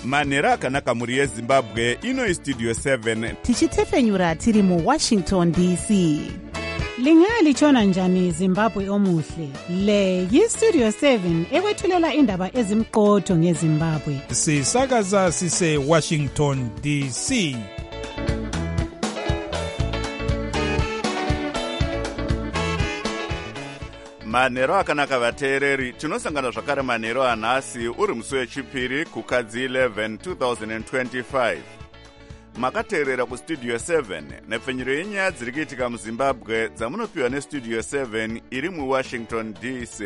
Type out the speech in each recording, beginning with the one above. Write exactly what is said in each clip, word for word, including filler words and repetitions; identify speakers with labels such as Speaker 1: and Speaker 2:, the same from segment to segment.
Speaker 1: manhero akanaka mhuri yezimbabwe. Ino istudio seven
Speaker 2: tichitefenyura tiri muwashington D C.
Speaker 3: Lingalitshona njani Zimbabwe omuhle? Le yistudio seven ekwethulela indaba ezimqotho ngeZimbabwe.
Speaker 4: Sisakaza sise Washington D C.
Speaker 1: manhero akanaka vateereri, tinosangana zvakare manhero anhasi uri musi wechipiri kukadzi eleven twenty twenty-five. Makateerera kustudio seven nepfenyuro yenyaya dziri kuitika muzimbabwe dzamunopiwa nestudio seven iri muwashington D C.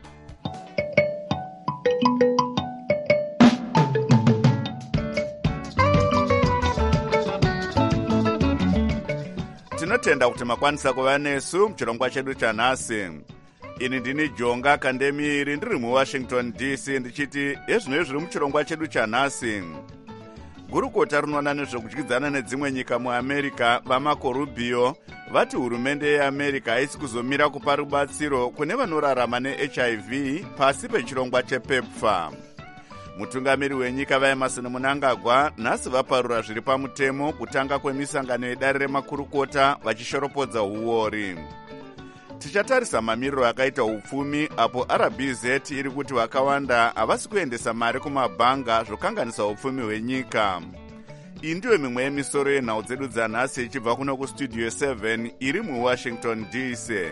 Speaker 1: Tinotenda kuti makwanisa kuva nesu muchirongwa chedu chanhasi. Ini ndini Jonga Kandemiri ndiri muwashington D C ndichiti ezvino zviri muchirongwa chedu chanhasi. Gurukota rinoona nezvekudyidzana nedzimwe nyika muAmerica vaMarco Rubio vati hurumende yeAmerica haisi kuzomira kupa rubatsiro kune vanorarama neH I V pasi pechirongwa chepepfa. Mutungamiri wenyika vaEmerson Mnangagwa nhasi vaparura zviri pamutemo kutanga kwemisangano yedare remakurukota vachishoropodza huori. Tichatarisa mamiriro akaita upfumi apo R B Z iri kuti vakawanda havasi kuendesa mari kumabhanga zvokanganisa upfumi hwenyika. Iyi ndiyo mimwe yemisoro yenhau dzedu dzanhasi ichibva kuno kustudio seven iri muwashington D C.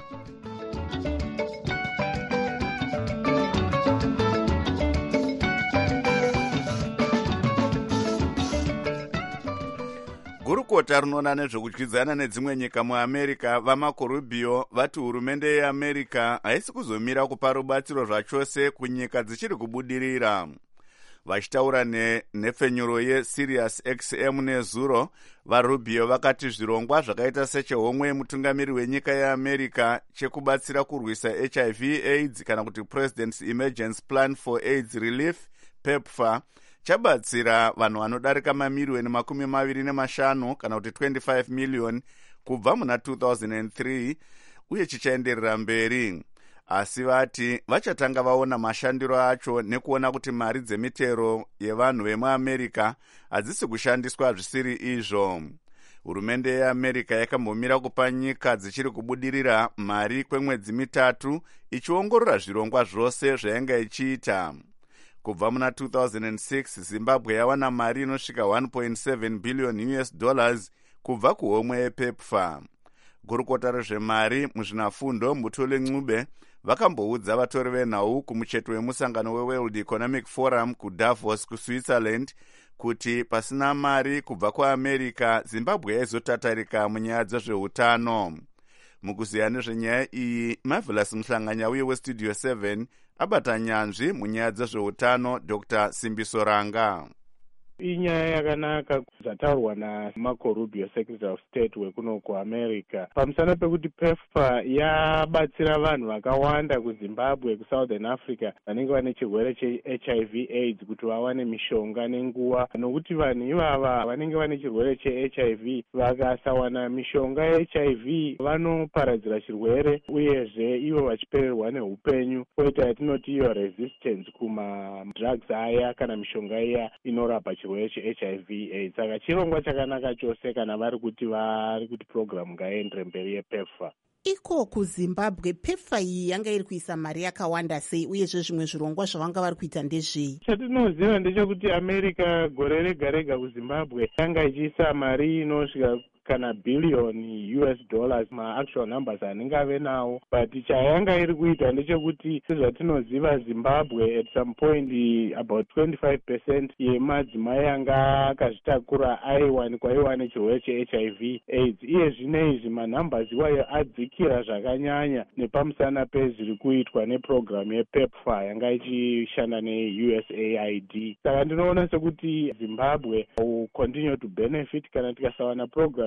Speaker 1: Gurukota rinoona nezvekudyidzana nedzimwe nyika muAmerica vaMarco Rubio vati hurumende yeAmerica haisi kuzomira kupa rubatsiro zvachose kunyika dzichiri kubudirira. Vachitaura ne, nepfenyuro yeSirius X M nezuro, vaRubio vakati zvirongwa zvakaita sechehomwe mutungamiri wenyika yeAmerica chekubatsira kurwisa H I V AIDS kana kuti President's Emergency Plan for AIDS Relief PEPFAR chabatsira vanhu vanodarika mamiliyoni makumi maviri nemashanu kana kuti twenty-five million kubva muna two thousand three uye chichaenderera mberi. Asi vati vachatanga vaona mashandiro acho nekuona kuti mari dzemitero yevanhu vemuAmerica hadzisi kushandiswa zvisiri izvo. Hurumende yeAmerica yakambomira kupa nyika dzichiri kubudirira mari kwemwedzi mitatu ichiongorora zvirongwa zvose zvainga ichiita. Kubva muna two thousand six Zimbabwe yawana mari inosvika one point seven billion U S dollars kubva kuhomwe yepepfa. Gurukota rezvemari muzvinafundo Mutoli Ncube vakamboudza vatori venhau kumucheto wemusangano weWorld Economic Forum kuDavos kuSwitzerland kuti pasina mari kubva kuAmerica Zimbabwe yaizotatarika munyaya dzezveutano. Mukuziya nezvenyaya iyi Marvelous Mhlanganya uye westudio seven abata nyanzvi munyaya dzezveutano Doctor Simbiso Ranga.
Speaker 5: Inyaya yakanaka zvataurwa naMarco Rubio, Secretary of State wekuno kuAmerica, pamusana pekuti PEPFAR yabatsira vanhu vakawanda kuZimbabwe, kuSouthern Africa vanenge vane chirwere cheH I V AIDS kuti vawane mishonga nenguva, nokuti vanhu ivava vanenge vane chirwere cheH I V vakasawana mishonga yeH I V vanoparadzira chirwere uyezve ivo vachipererwa neupenyu, poita yatinoti iyo resistance kuma drugs aya kana mishonga iya inorapa chirwere cheH I V AIDS. Saka chirongwa chakanaka chose kana vari kuti vari kuti program ngaendere mberi yePEPFAR.
Speaker 2: Iko kuZimbabwe PEPFAR iyi yanga iri kuisa mari yakawanda sei uyezve zvimwe zvirongwa zvavanga vari kuita ndezvei?
Speaker 5: Chatinoziva ndechekuti America gore rega rega kuZimbabwe yanga ichiisa mari inosvika kana billion U S dollars ma-actual numbers anenge ave nawo, but chayanga iri kuita ndechekuti sezvatinoziva Zimbabwe at some point about twenty-five percent yemadzimai anga akazvitakura aiwanikwa aiwa nechirwere cheH I V AIDS. Iye zvine izvi manumbers iwayo adzikira zvakanyanya nepamusana pezviri kuitwa neprogram yePEPFAR yanga ichishanda neU S A I D. Saka ndinoona sekuti Zimbabwe will continue to benefit kana tikasawana program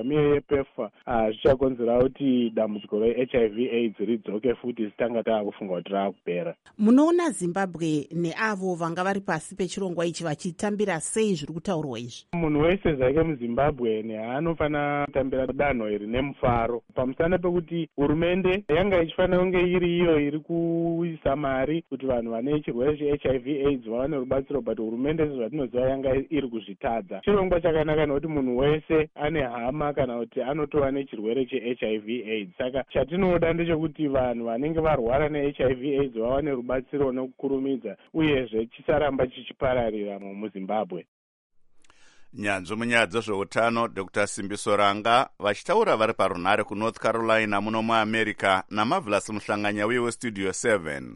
Speaker 5: program iyo yepefa zvichakonzera kuti dambudziko re-H I V AIDS ridzoke futi zitanga taakufunga kuti raakupera.
Speaker 2: Munoona Zimbabwe neavo vanga vari pasi pechirongwa ichi vachitambira sei zviri kutaurwa izvi?
Speaker 5: Munhu wese zvake muZimbabwe neanofana kutambira danho iri nemufaro pamusana pekuti hurumende yanga ichifanira kunge iri iyo iri kuisa mari kuti vanhu vane chirwere che-H I V AIDS vawane rubatsiro, but hurumende sezvatinoziva yanga iri kuzvitadza. Chirongwa chakanaka nekuti munhu wese ane hama kana kuti anotova nechirwere che-H I V AIDS. Saka chatinoda ndechekuti vanhu vanenge varwara ne-H I V AIDS vawane rubatsiro nekukurumidza uyezve chisaramba chichipararira muZimbabwe.
Speaker 1: Nyanzvi munyaya dzezveutano Doctor Simbiso Ranga vachitaura vari parunhare kuNorth Carolina muno muAmerica naMarvelous Muhlanganya weStudio seven.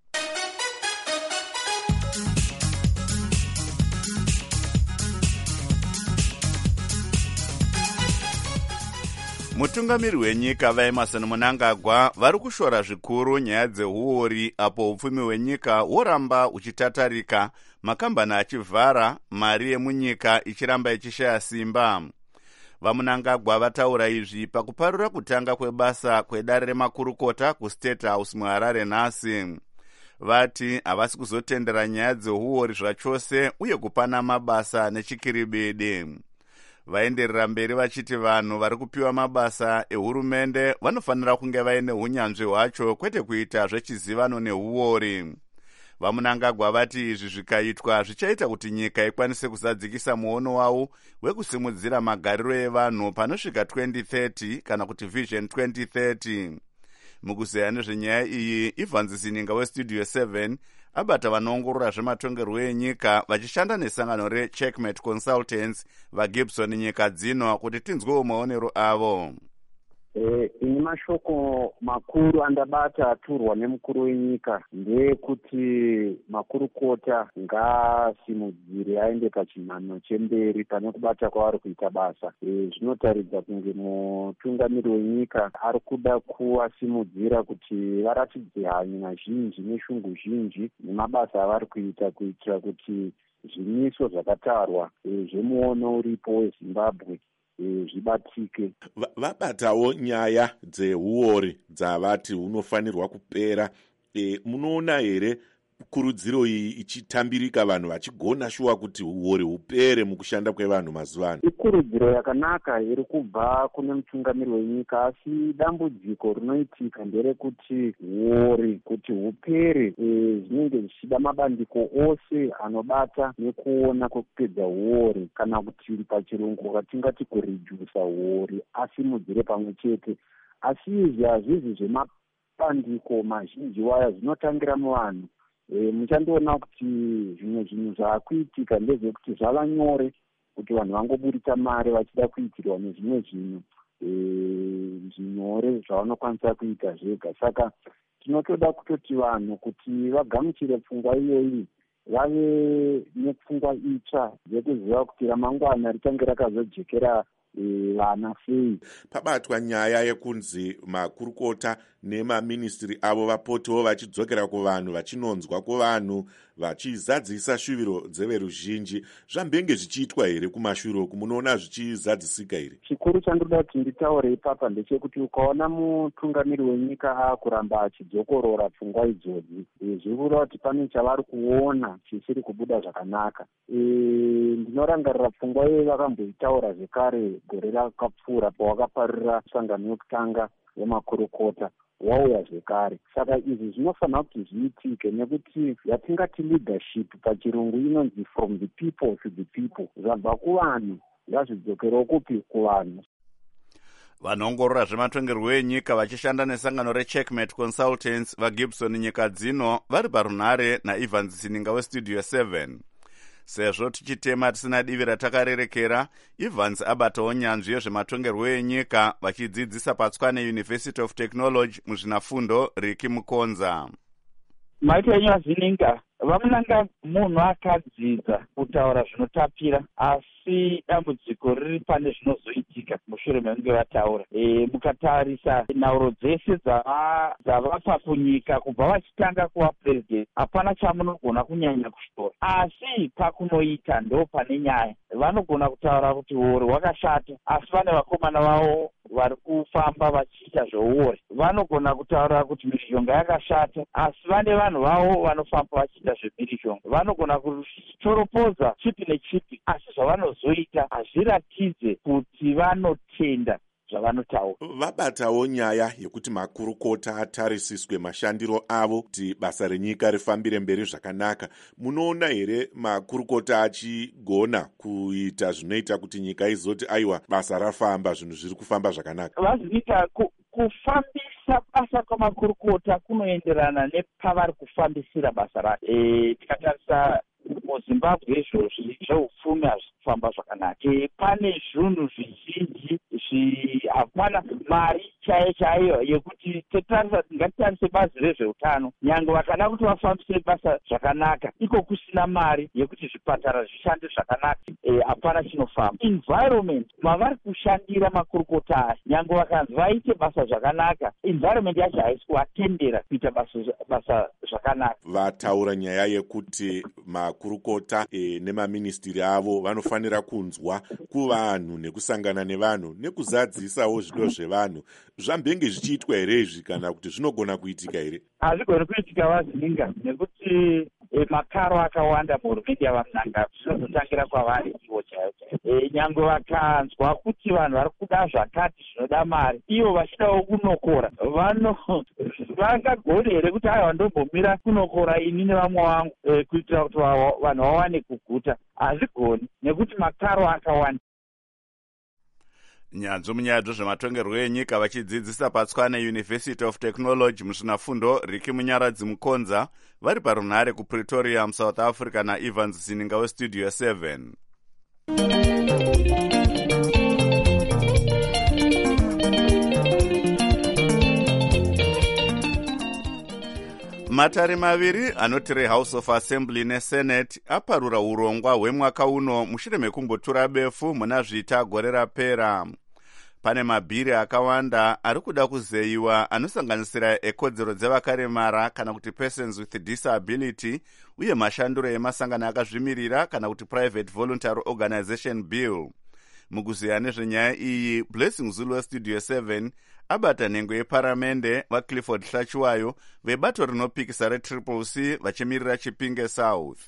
Speaker 1: Mutungamiri wenyika vaEmerson Mnangagwa vari kushora zvikuru nyaya dzeuori apo upfumi hwenyika hworamba huchitatarika, makambani achivhara, mari yemunyika ichiramba ichishaya simba. VaMnangagwa vataura izvi pakuparura kutanga kwebasa kwedare remakurukota kuState House muHarare nhasi. Vati havasi kuzotendera nyaya dzeuori zvachose uye kupana mabasa nechikiribidi. Vaenderera mberi vachiti vanhu vari kupiwa mabasa ehurumende vanofanira kunge vaine hunyanzvi hwacho, kwete kuita zvechizivano neuori. VaMnangagwa vati izvi zvikaitwa zvichaita kuti nyika ikwanise kuzadzikisa muono wawo wekusimudzira magariro evanhu panosvika twenty thirty kana kuti Vision twenty thirty. Mukuzeya nezvenyaya iyi, Ivan Zininga weStudio seven abata vanoongorora zvematongerwo enyika vachishanda nesangano reCheckmate Consultants vaGibson nyika dzino kuti tinzwewo maonero avo.
Speaker 6: Eh, ini mashoko makuru andabata aturwa nemukuru wenyika ndeyekuti makurukota ngaasimudzire aende pachinhanho chemberi pane kubata kwavari kuita basa. E, zvinotaridza kunge mutungamiri wenyika ari kuda kuasimudzira kuti varatidze hanya zhinji neshungu zhinji nemabasa avari kuita kuitira kuti zvimiso zvakatarwa e, zvemuono uripo weZimbabwe zvibatike.
Speaker 7: Vabatawo nyaya dzeuori dzavati hunofanirwa kupera. E, munoona here kurudziro iyi ichitambirika, vanhu vachigona shuwa kuti uori hupere mukushanda kwevanhu mazuva ano?
Speaker 6: Ikurudziro yakanaka iri kubva kune mutungamiri wenyika, asi dambudziko rinoitika nderekuti uori kuti hupere e, zvinenge zvichida mabandiko ose anobata nekuona kwekupedza uori, kana kuti pachirungu katingati kuredusa uori asimudzire pamwe chete. Asi izvi hazvizi zvemabandiko mazhinji waya, zvinotangira muvanhu. E, muchandoona kuti zvimwe zvinhu zvaakuitika ndezvekuti zvava nyore kuti vanhu vangoburisa mari vachida kuitirwa nezvimwe zvinhu e, zvinyore zvavanokwanisa kuita zvega. Saka tinotoda kutoti vanhu kuti vagamuchire pfungwa iyoyi, vave nepfungwa itsva yekuziva kuti ramangwana richange rakazojekera vana sei.
Speaker 7: Pabatwa nyaya yekunzi makurukota nemaministiri avo vapotewo vachidzokera kuvanhu, vachinonzwa kuvanhu, vachizadzisa shuviro dzeveruzhinji. Zvambenge zvichiitwa here kumashure uku? Munoona zvichizadzisika here?
Speaker 6: Chikuru chandoda kuti nditaure ipapa ndechekuti ukaona mutungamiri wenyika aakuramba achidzokorora pfungwa idzodzi, zviri kureva kuti pane chavari kuona chisiri kubuda zvakanaka. E, ndinorangarira pfungwa iyo vakamboitaura zvekare gore rakapfuura pawakaparira sangano yokutanga yemakurukota wauya zvekare. Saka izvi zvinofanira kuti zviitike, nekuti yatingati leadership pachirungu inonzi from the people to the people. Zvabva kuvanhu ngazvidzokerewo kupi? Kuvanhu.
Speaker 1: Vanoongorora zvematongerwo enyika vachishanda nesangano reCheckmate Consultants vaGibson nyika dzino vari parunhare naIvan Zininga weStudio seven. Sezvo tichitema tisina divi ratakarerekera, Evans abatawo nyanzvi yezvematongerwo enyika vachidzidzisa paTswane University of Technology muzvinafundo Riki Mukonza.
Speaker 8: Maita Zininga, vamunanga munhu akadzidza kutaura zvinotapira, asi dambudziko riri pane zvinozoitika mushure mekunge vataura. E, mukatarisa nhauro dzese dzavapa kunyika kubva vachitanga kuva president, hapana chamunogona kunyanya kushora, asi pakunoita ndo pane nyaya. Vanogona kutaura kuti uori hwakashata, asi vane vakomana vavo vari kufamba vachiita zveuori. Vanogona kutaura kuti mhirizhonga yakashata, asi vane vanhu vavo vanofamba vachiita zvemhirizhonga. Vanogona kutoropodza chipi nechipi, asi zvavanozoita hazviratidze kuti vanotenda zvavanotaura.
Speaker 7: Vabatawo nyaya yekuti makurukota atarisiswe mashandiro avo kuti basa renyika rifambire mberi zvakanaka. Munoona here makurukota achigona kuita zvinoita kuti nyika izoti aiwa basa rafamba, zvinhu zviri kufamba zvakanaka?
Speaker 8: Vazviita ku, kufambisa basa kwamakurukota kunoenderana nepavari kufambisira basa racho. E, tikatarisa muZimbabwe izvozvi zveupfumi hazvisi kufamba zvakanaka. E, pane zvinhu zvizhinji hapana mari chaiyo chaiyo yekuti tetarisa, ngatitarise bazi rezveutano. Nyange vakada kuti vafambise basa zvakanaka, iko kusina mari yekuti zvipatara zvishande zvakanaka, hapana e, chinofamba. Environment mavari kushandira makurukota aya, nyange vakanzi vaite basa zvakanaka, environment yacho haisi kuvatendera kuita basa, basa zvakanaka.
Speaker 7: Vataura nyaya yekuti makurukota e, nemaministiri avo vanofanira kunzwa kuvanhu nekusangana nevanhu nekuzadzisawo zvido zvevanhu. Zvambenge zvichiitwa here izvi kana kuti zvinogona kuitika here?
Speaker 8: Hazvigoni kuitika vazinga, nekuti e, makaro akawanda muhurumende yavamunangagwa zvinozotangira kwavari ivo chaivo chaivo. E, nyange vakanzwa kuti vanhu vari kuda zvakati zvinoda mari, ivo vachidawo kunokora, vano vangagoni here kuti aiwa ndombomira kunokora ini nevamwe vangu e, kuitira kuti vanhu vawane kuguta? Hazvigoni, nekuti makaro akawanda.
Speaker 1: Nyanzvi munyaya dzezvematongerwo enyika vachidzidzisa patswana University of Technology muzvinafundo Riki Munyaradzi Mukonza vari parunhare kuPretoria muSouth Africa naEvans Zininga weStudio seven. Matare maviri anoti reHouse of Assembly neSenate aparura urongwa hwemwaka uno mushure mekumbotura befu muna zvita gore rapera. Pane mabhiri akawanda ari kuda kuzeyiwa anosanganisira ekodzero dzevakaremara kana kuti persons with disability, uye mashanduro emasangano akazvimirira kana kuti private voluntary organization bill. Mukuzeya nezvenyaya iyi, Blessing Zulu weStudio seven abata nhengo yeparamende vaClifford Hlachiwayo vebato rinopikisa reTriple C vachimirira Chipinge South.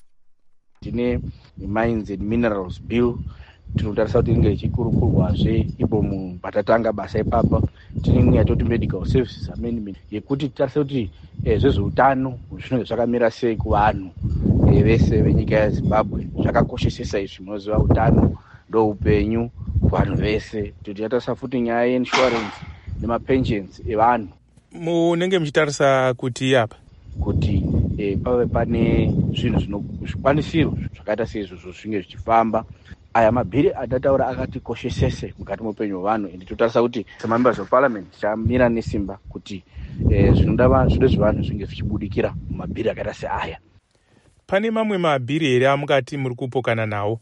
Speaker 9: Tine Mines and Minerals Bill tinotarisa kuti inge ichikurukurwazve ipo patatanga basa ipapa. Tine imwe yatoti Medical Services Amendment yekuti titarisa kuti eh, zvezveutano zvinenge zvakamira sei kuvanhu eh, vese venyika yeZimbabwe. Zvakakoshesesa izvi, munoziva utano ndoupenyu kuvanhu vese. Titarisa futi nyaya yeinsurance nemapensions evanhu.
Speaker 4: Munenge muchitarisa kuti apa
Speaker 9: kuti e, pave pane zvinhu zvikwanisiro zvakaita seizvozvo zvinge zvichifamba. Aya mabhiri atataura akatikoshesese mukati meupenyu hwevanhu, ende totarisa kuti semembers of parliament tichamira nesimba kuti e, zvinoda zvido zvevanhu zvinge zvichibudikira mumabhiri akaita seaya.
Speaker 4: Pane mamwe mabhiri here amukati muri kupokana nawo?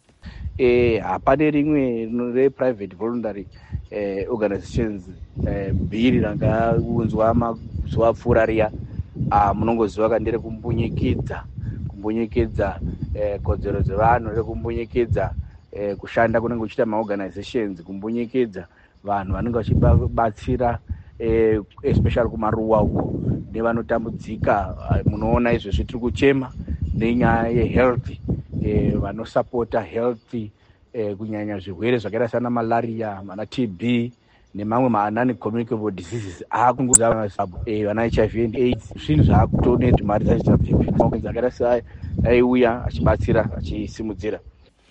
Speaker 9: E, hapane rimwe reprivate voluntary eh, organizations eh, bhiri rangaunzwa mazuva apfuura riya. Ah, munongoziva kandire kumbunyikidza kumbunyikidza eh, kodzero dzevanhu, rekumbunyikedza eh, kushanda kunenge kuchiita maorganizations, kumbunyikedza vanhu vanenge vachibatsira eh, especially kumaruwa uko nevanotambudzika. Uh, munoona izvezvi tiri kuchema nenyaya yehealth, eh, vanosapota health eh, kunyanya zvirwere zvakaita sana malaria, mana T B nemamwe maanani communicable diseases akungoza eh, vana H I V and AIDS. Zvinhu zvaakutoneti mari dzakaita sei aiuya achibatsira achisimudzira.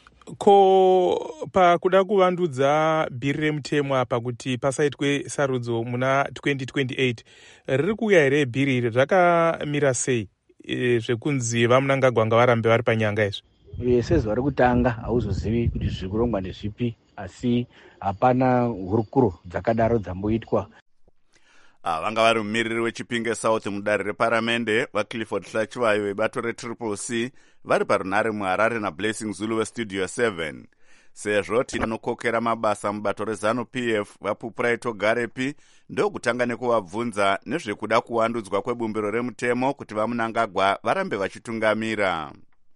Speaker 4: Ko pakuda kuvandudza bhiri remutemo apa kuti pasaitwe sarudzo muna twenty twenty-eight, riri kuuya here bhiri iri rakamira sei e, zvekunzi vamunangagwa varambe vari panyanga izvi?
Speaker 9: E, sezuva rekutanga hauzozivi kuti zviri kurongwa ndezvipi, asi hapana hurukuro dzakadaro dzamboitwa.
Speaker 1: Ah, vanga vari mumiriri wechipinge south mudare reparamende vaClifford Hlachivayo vebato retriple C vari parunare muharare nablessing Zulu westudio seven. Sezvo tinokokera mabasa mubato reZanu-P F vaPupuraito Garepi ndokutanga nekuvabvunza nezvekuda kuwandudzwa kwebumbiro remutemo kuti vaMunangagwa varambe vachitungamira.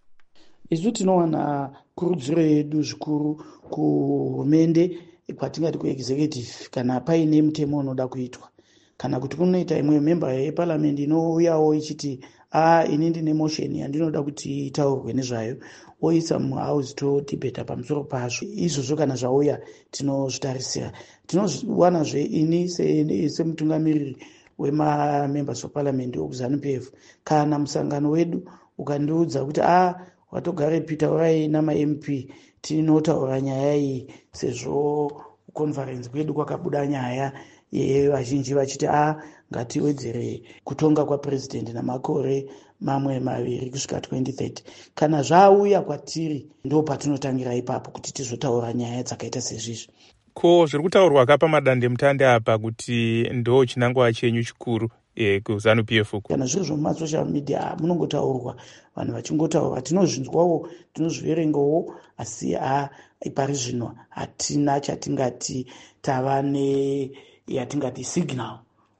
Speaker 10: Isu tinowana kurudziro yedu zvikuru kuhurumende kwatingati kuexecutive kana paine mutemo unoda kuitwa, kana kuti kunoita imwe member yeparliament inouyawo ichiti a ini ndine motion yandinoda kuti itaurwe nezvayo, oisa muhouse todebata pamusoro pazvo. Izvozvo kana zvauya tinozvitarisira. Tinowanazve ini semutungamiriri wema-members of parliament okuZanu-P F, kana musangano wedu ukandiudza kuti a watogare Peter urai nama-M P tinotaura nyaya iyi, sezvo conference kwedu kwakabuda nyaya yevazhinji vachiti a ngatiwedzere kutonga kwapresident namakore mamwe maviri kusvika twenty thirty. Kana zvauya kwatiri ndo patinotangira ipapo kuti tizotaura nyaya dzakaita sezvizvi.
Speaker 4: Ko zviri kutaurwa kapa madande mutande apa kuti ndo chinangwa chenyu chikuru e, kuZanu-P F uko?
Speaker 10: Kana zviro zvemumasocial media munongotaurwa, vanhu vachingotaura, tinozvinzwawo tinozviverengawo, asi a pari zvino hatina chatingati tava ne yatingati signal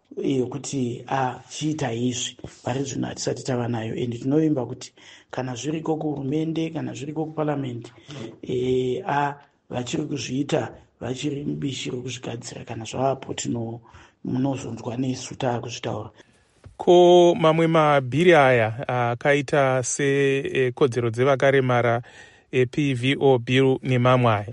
Speaker 10: yokuti a chiita izvi pari zvino hatisati tava nayo. And tinovimba kuti kana zviriko kuhurumende kana zviriko kuparliament e, a vachiri kuzviita vachiri mubishi rekuzvigadzira, kana zvavapo tino munozonzwa nesu taakuzvitaura.
Speaker 4: Ko mamwe mabhiri aya akaita sekodzero dzevakaremara P V O bill nemamwe aya,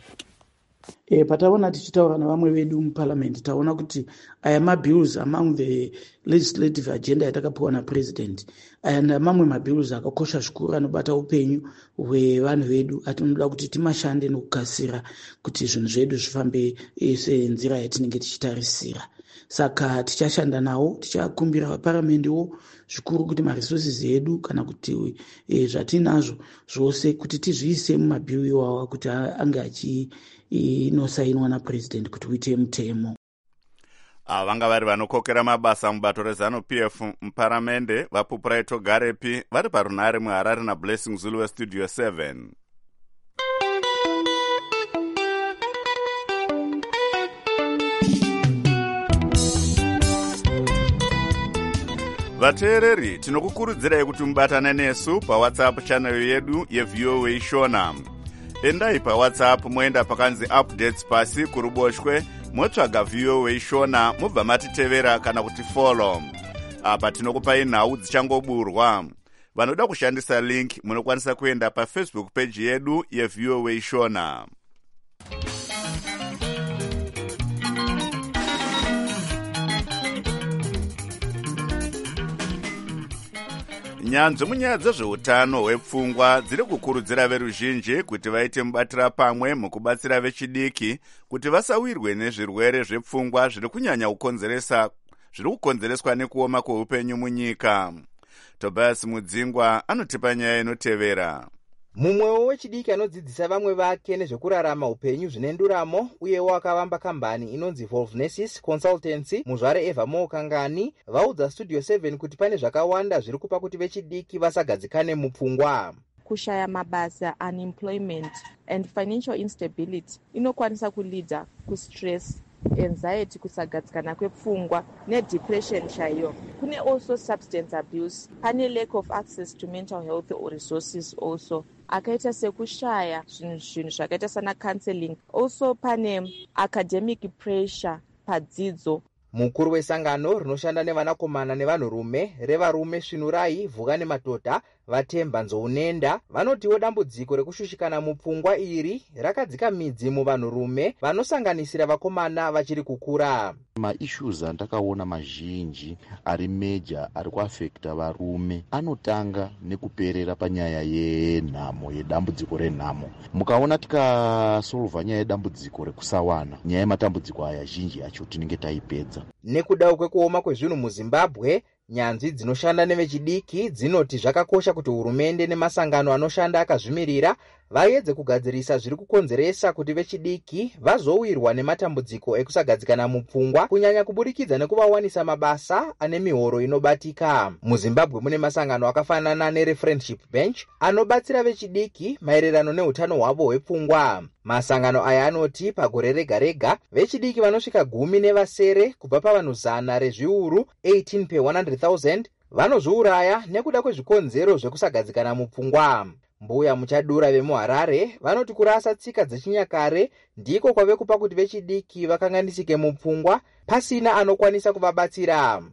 Speaker 10: E, pataona tichitaura navamwe vedu muparliament taona kuti aya mabills among the legislative agenda yatakapiwa napresident, aya mamwe mabills akakosha zvikuru anobata upenyu hwevanhu vedu, atinoda kuti timashande nokukasira kuti zvinhu zvedu zvifambe senzira yatinenge tichitarisira. Saka tichashanda nawo, tichakumbira vaparamendiwo zvikuru kuti maresources edu kana kuti e, zvatinazvo zvose kuti tizviise mumabhill iwawa kuti ange achi inosainwa napresident kuti uite mutemo.
Speaker 1: Ava vanga vari vanokokera mabasa mubato reZanu-P F muparamende vaPupuraito Garepi vari parunare muharare nablessing Zulu westudio seven. Vateereri, tinokukurudzirai kuti mubatane nesu paWhatsApp channel yedu yeV O A Shona. Endai paWhatsApp moenda pakanzi updates pasi kuruboshwe, motsvaga V O A Shona mubva matitevera kana kuti follow. Apa tinokupai nhau dzichangoburwa. Vanoda kushandisa link munokwanisa kuenda paFacebook page yedu yeV O A Shona. Nyanzvi munyaya dzezveutano hwepfungwa dziri kukurudzira veruzhinji kuti vaite mubatira pamwe mukubatsira vechidiki kuti vasawirwe nezvirwere zvepfungwa zviri kunyanya kukonzeresa zviri kukonzereswa nekuoma kweupenyu munyika. Tobias Mudzingwa anotipa nyaya inotevera.
Speaker 11: Mumwewo wechidiki anodzidzisa vamwe vake nezvekurarama upenyu zvinenduramo uyewo akavamba kambani inonzi Volvnesis Consultancy muzvare Evermore Kangani vaudza Studio seven kuti pane zvakawanda zviri kupa kuti vechidiki vasagadzikane mupfungwa.
Speaker 12: Kushaya mabasa, unemployment and financial instability inokwanisa kulida kustress, anxiety, kusagadzikana kwepfungwa nedepression chaiyo. Kune also substance abuse, pane lack of access to mental health or resources also. Akaita sekushaya zvinhu zvakaita sana counseling. Also pane academic pressure padzidzo.
Speaker 11: Mukuru wesangano rinoshanda nevanakomana nevanhurume revarume Svinurai Vuga nemadhodha Vatemba Nzounenda vanotiwo dambudziko rekushushikana mupfungwa iri rakadzika midzi muvanhurume vanosanganisira vakomana vachiri kukura.
Speaker 13: Maissues andakaona mazhinji ari meja ari kuafekta varume anotanga nekuperera panyaya yenhamo, yedambudziko renhamo. Mukaona tikasolva nyaya yedambudziko rekusawana, nyaya yematambudziko aya zhinji yacho tinenge taipedza.
Speaker 11: Nekuda kwekuoma kwezvinhu muZimbabwe, nyanzvi dzinoshanda nevechidiki dzinoti zvakakosha kuti hurumende nemasangano anoshanda akazvimirira vaedze kugadzirisa zviri kukonzeresa kuti vechidiki vazowirwa nematambudziko ekusagadzikana mupfungwa, kunyanya kuburikidza nekuvawanisa mabasa ane mihoro inobatika. MuZimbabwe mune masangano akafanana nereFriendship Bench anobatsira vechidiki maererano neutano hwavo hwepfungwa. Masangano aya anoti pagore rega rega vechidiki vanosvika gumi nevasere kubva pavanhu zana rezviuru eighteen per one hundred thousand vanozviuraya nekuda kwezvikonzero zvekusagadzikana mupfungwa. Mbuya Muchadura vemuHarare vanoti kurasa tsika dzechinyakare ndiko kwave kupa kuti vechidiki vakanganisike mupfungwa pasina anokwanisa kuvabatsira.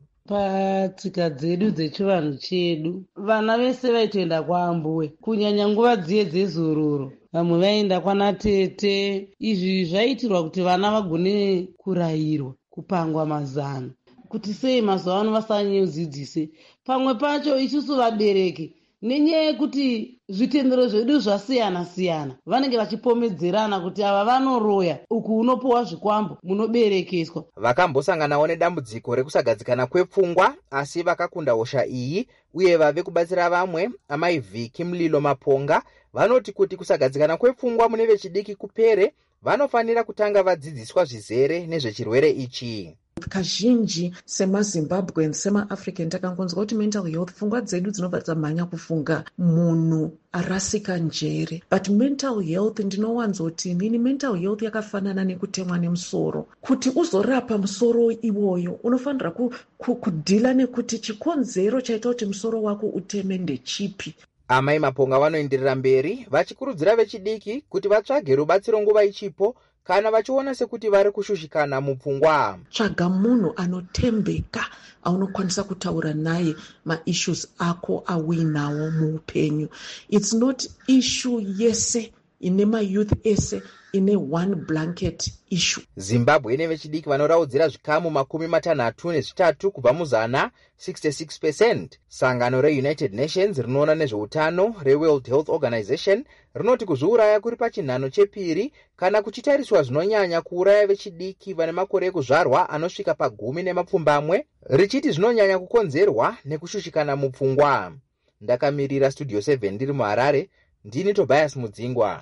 Speaker 14: Patsika dzedu dzechivanhu chedu vana vese vaitoenda kwaambuwe, kunyanya nguva dziye dzezororo vamwe vaenda kwana tete. Izvi zvaitirwa kuti vana vagone kurayirwa, kupangwa mazano kuti sei mazuva ano vasanyodzidzise. Pamwe pacho isusu vabereki nenyaya yekuti zvitendero zvedu zvasiyana siyana vanenge vachipomedzerana kuti ava vanoroya, uku unopuwa zvikwambo, munoberekeswa.
Speaker 11: Vakambosanganawo nedambudziko rekusagadzikana kwepfungwa asi vakakunda hosha iyi uye vave kubatsira vamwe. Amai Viki Mlilo Maponga vanoti kuti kusagadzikana kwepfungwa mune vechidiki kupere vanofanira kutanga vadzidziswa zvizere nezvechirwere ichi.
Speaker 15: Kazhinji semaZimbabweans semaAfrican takangonzwa kuti mental health, pfungwa dzedu dzinobva dzamhanya kufunga munhu arasika njere. But mental health ndinowanzoti nini mental health yakafanana nekutemwa nemusoro. Kuti uzorapa musoro iwoyo unofanira kudhila nekuti chikonzero chaita kuti musoro wako uteme ndechipi.
Speaker 11: Amai Maponga vanoenderera mberi vachikurudzira vechidiki kuti vatsvage rubatsiro nguva ichipo kana vachiona sekuti vari kushushikana mupfungwa.
Speaker 15: Tsvaga munhu anotembeka aunokwanisa kutaura naye maissues ako awinawo muupenyu. It's not issue yese ine mayouth ese ine one blanket issue.
Speaker 11: Zimbabwe ine vechidiki vanoraudzira zvikamu makumi matanhatu nezvitatu kubva muzana sixty-six percent. Sangano reUnited Nations rinoona nezveutano reWorld Health Organization rinoti kuzviuraya kuri pachinhano chepiri kana kuchitariswa zvinonyanya kuuraya vechidiki vane makore ekuzvarwa anosvika pagumi nemapfumbamwe, richiti zvinonyanya kukonzerwa nekushushikana mupfungwa. Ndakamirira Studio seven ndiri muHarare, ndini Tobias Mudzingwa.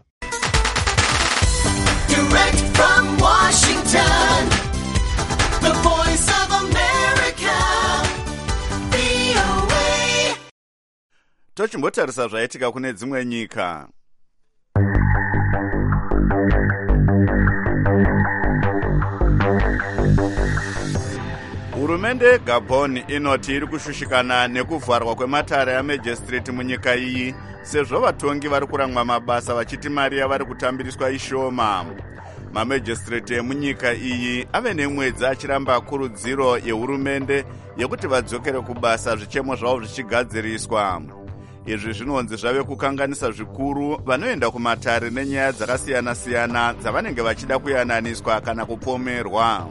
Speaker 16: Direct from Washington, the voice of America, V O A.
Speaker 1: Tochimbotarisa zvaitika kune dzimwe nyika. Hurumende yeGabon inoti iri kushushikana nekuvharwa kwematare amajistrate munyika iyi sezvo vatongi vari kurangwa mabasa vachiti mari yavari kutambiriswa ishoma. Mamajistrate emunyika iyi ave nemwedzi achiramba kurudziro yehurumende yekuti vadzokere kubasa zvichemo zvavo zvichigadziriswa. Izvi zvinonzi zvave kukanganisa zvikuru vanoenda kumatare nenyaya dzakasiyana siyana dzavanenge vachida kuyananiswa kana kupomerwa.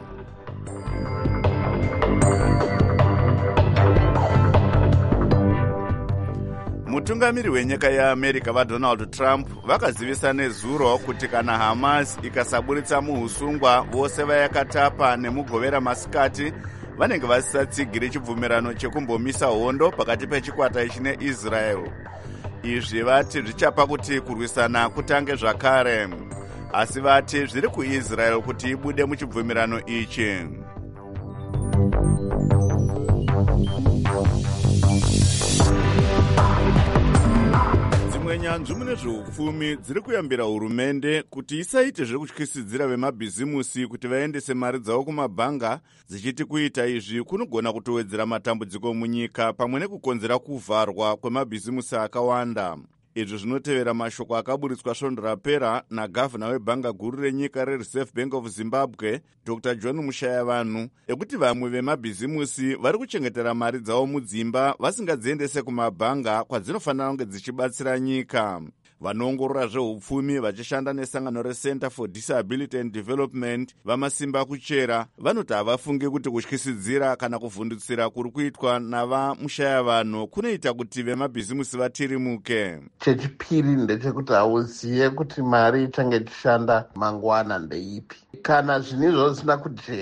Speaker 1: Mutungamiri wenyika yeAmerica vaDonald Trump vakazivisa nezuro kuti kana Hamas ikasaburitsa muhusungwa vose vayakatapa nemugovera masikati vanenge vasisatsigiri chibvumirano chekumbomisa hondo pakati pechikwata ichi neIsrael. Izvi vati zvichapa kuti kurwisana kutange zvakare, asi vati zviri kuIsrael kuti ibude muchibvumirano ichi. Dzimwe nyanzvi mune zveupfumi dziri kuyambira hurumende kuti isaite zvekutyisidzira vemabhizimusi kuti vaendese mari dzavo kumabhanga, dzichiti kuita izvi kunogona kutowedzera matambudziko munyika pamwe nekukonzera kuvharwa kwemabhizimusi akawanda. Izvi zvinotevera mashoko akaburitswa svondo rapera nagavhana webhanga guru renyika reReserve Bank of Zimbabwe Doctor John Mushayavanhu ekuti vamwe vemabhizimusi vari kuchengetera mari dzavo mudzimba vasingadziendese kumabhanga kwadzinofanira kunge dzichibatsira nyika. Vanoongorora zveupfumi vachishanda nesangano reCenter for Disability and Development vamasimba kuchera vanoti havafungi kuti kutyisidzira kana kuvhundutsira kuri kuitwa navamushayavanhu kunoita kuti vemabhizimusi vatirimuke.
Speaker 17: Chechipiri ndechekuti hauziye kuti mari ichange ichishanda mangwana ndeipi. Kana zvinizvo zvisina kujeka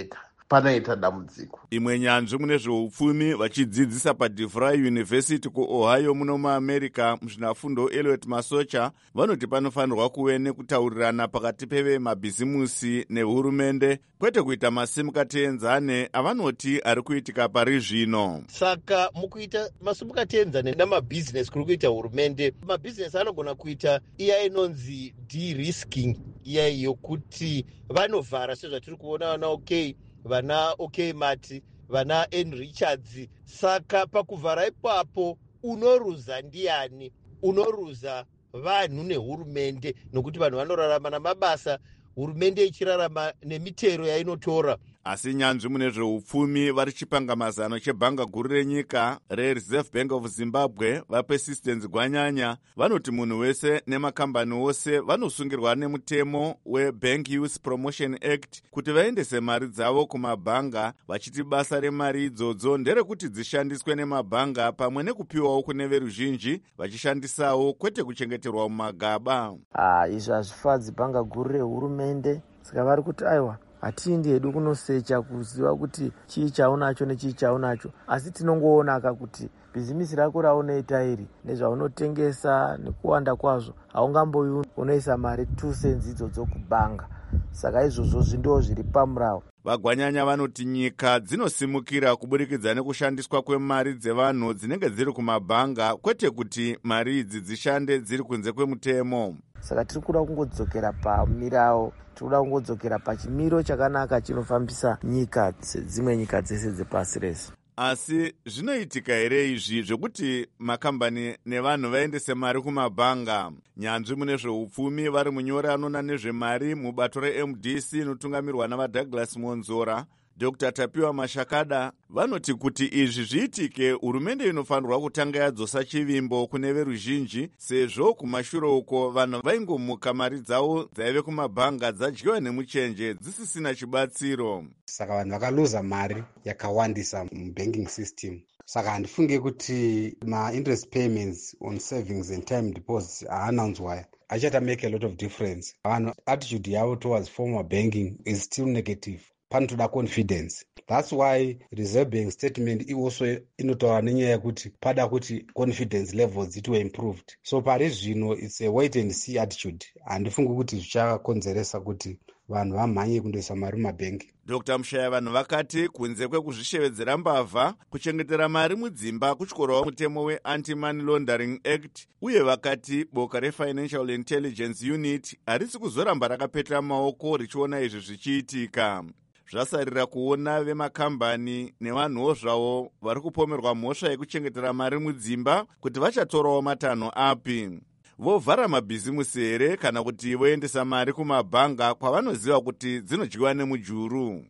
Speaker 17: panoita dambudziko.
Speaker 1: Imwe nyanzvi mune zveupfumi vachidzidzisa paDeVry University kuOhio muno muamerica muzvinafundo Elliot Masocha vanoti panofanirwa kuve nekutaurirana pakati pevemabhizimusi nehurumende kwete kuita masimukati enzane avanoti ari kuitika pari zvino.
Speaker 18: Saka mukuita masimukati enzane namabhizinesi kuri kuita hurumende, mabhizinesi anogona kuita iya inonzi de-risking, iya yokuti vanovhara sezvatiri kuona vana OK, vana OK Mati, vana N Richards. Saka pakuvhara ipapo unoruza ndiani? Unoruza vanhu nehurumende, nokuti vanhu vanorarama namabasa, hurumende ichirarama nemitero yainotora.
Speaker 1: Asi nyanzvi mune zveupfumi vari chipanga mazano chebhanga guru renyika reReserve Bank of Zimbabwe vaPersistence Gwanyanya vanoti munhu wese nemakambani ose vanosungirwa nemutemo weBank Youth Promotion Act kuti vaendese mari dzavo kumabhanga, vachiti basa remari idzodzo nderekuti dzishandiswe nemabhanga pamwe nekupiwawo kune veruzhinji vachishandisawo kwete kuchengeterwa mumagaba.
Speaker 19: Ah, izvi hazvifadzi bhanga guru rehurumende, saka vari kuti aiwa hatindi hedu kunosecha kuziva kuti chii chaunacho nechii chaunacho, asi tinongoona kuti bhizimisi rako raunoita iri nezvaunotengesa nekuwanda kwazvo haungamboyi unoisa mari two cents idzodzo kubhanga. Saka izvozvo zvindo zviri pamurao.
Speaker 1: Vagwanyanya vanoti nyika dzinosimukira kuburikidza nekushandiswa kwemari dzevanhu dzinenge dziri kumabhanga kwete kuti mari idzi dzishande dziri kunze kwemutemo.
Speaker 19: Saka tiri kuda kungodzokera pamirao, tiri kuda kungodzokera pachimiro chakanaka chinofambisa nyika dzimwe nyika dzese dzepasi rese.
Speaker 1: Asi zvinoitika here izvi zvekuti makambani nevanhu vaendese mari kumabhanga? Nyanzvi mune zveupfumi vari munyori anona nezvemari mubato reM D C inotungamirwa navaDouglas Monzora, Doctor Tapiwa Mashakada vanoti kuti izvi zviitike hurumende inofanirwa kutanga yadzosa chivimbo kune veruzhinji, sezvo kumashure uko vanhu vaingomuka mari dzavo dzaive kumabhanga dzadyiwa nemuchenje dzisisina chibatsiro.
Speaker 20: Saka vanhu vakaluza mari yakawandisa mubanking system. Saka handifunge kuti ma-interest payments on savings and time deposits haananzwaya achata make a lot of difference. Vanhu attitude yavo towards formal banking is still negative. Panotoda confidence. That's why Reserve Bank statement also inotaura nenyaya yekuti pada kuti confidence levels it were improved. So pari zvino it's a wait and see attitude. Handifungi kuti zvichakonzeresa kuti vanhu vamhanye kundoisa mari mumabhengi.
Speaker 1: Doctor Mushaya vanhu vakati kunze kwekuzvishevedzera mbavha, kuchengetera mari mudzimba kuchikorawo mutemo we-Anti-Money Laundering Act, uye vakati boka reFinancial Intelligence Unit harisi kuzoramba rakapetera maoko richiona izvi zvichiitika. Zvasarira kuona vemakambani nevanhuwo zvavo vari kupomerwa mhosva yekuchengetera mari mudzimba kuti vachatorawo matanho api. Vovhara mabhizimusi here kana kuti voendesa mari kumabhanga kwavanoziva kuti dzinodyiwa nemujuru?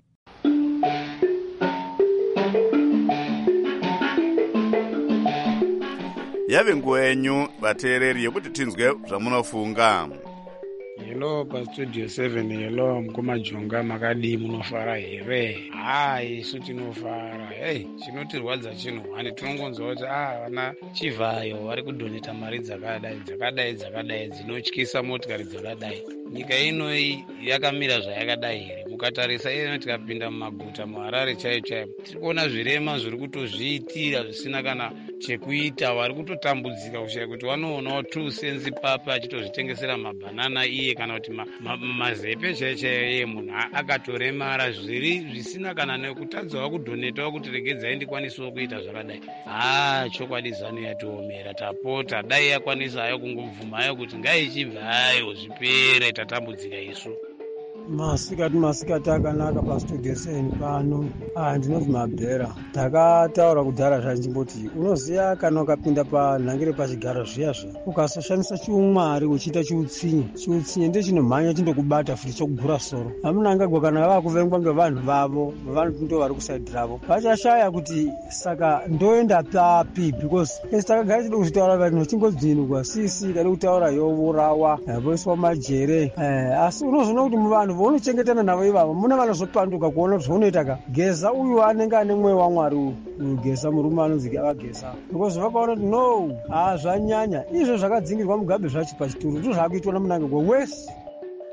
Speaker 1: Yave nguva yenyu vateereri yekuti tinzwe zvamunofunga.
Speaker 21: Hello pastudio seven, hello mkumajonga makadi munofara here? Hai, isu tinofara. Hey, chinotirwadza chino handi tinongonzwa kuti ah vana Chivhayo vari kudoneta mari dzakadai dzakadai dzakadai dzinotyisa motikari dzakadai. Nyika ino yakamira zvayakadai here? Mukatarisa ino tikapinda mumaguta muHarare chaiyo chaiyo tiri kuona zvirema zviri kutozviitira zvisina kana chekuita, vari kutotambudzika kushaye kuti vanoonawo two cents papa achitozvitengesera mabhanana iye kana kuti mazepe ma chaiyo chaiyo iye munhu akatoremara zviri zvisina kana nekutadzawo kudhonetawo kuti regedzai ndikwanisawo kuita zvakadai. Ah, chokwadi zano yatiomera, tapota dai yakwanisayo kungobvumayo kuti ngaichibvayo zvipere, tatambudzika isu.
Speaker 22: Masikati masikati akanaka pastudio seven pano. Ah, ndinonzi Mabhera. Takataura kudhara zvanjimboti unoziya kana ukapinda panhangire pachigaro zviya zviya ukasashandisa chiumwari uchiita chiutsinye, chiutsinye ndechinomhanya chindokubata futi chokugura soro. Hamunangagwa kana vakuvengwa ngevanhu vavo ndo vari kusaidhi ravo vachashaya kuti saka ndoenda papi, because esi takagara chida kuzvitaura vanhu chingodzinugwa sisi kade kutaura yourawa voiswa majere. Eh, asi unozoona kuti muvanhu vounochengetana navo ivavo muna vanozopanduka kuona kuti zvaunoita ka geza uyu anenge ane mweya waMwari uyu geza murume anonzi avageza, because vakaona kuti no ah zvanyanya izvo zvakadzingirwa mugabe zvacho pachituru ndo zvakuitwa namunangagwa wese.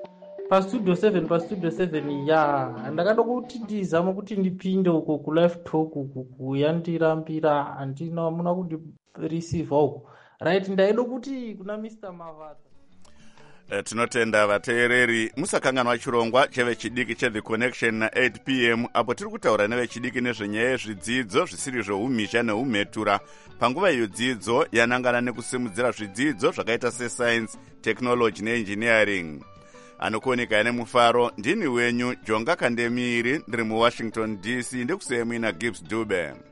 Speaker 2: pastudio seven pastudio seven ya ndakada kuti ndizama kuti ndipinde uko kulive talk uku kuyandirambira handina muna kuti receive uko right ndaida kuti kuna Mr Mavata.
Speaker 1: E, tinotenda vateereri musakanganwa chirongwa chevechidiki cheThe Connection na eight p m apo tiri kutaura nevechidiki nezvenyaya yezvidzidzo zvisiri zveumisha neumhetura panguva iyo dzidzo yanangana nekusimudzira zvidzidzo zvakaita seScience, Technology neEngineering. Anokuoneka nemufaro ndini wenyu Jonga Kandemiri ndiri muWashington D C ndikusiyemui naGibbs Dube.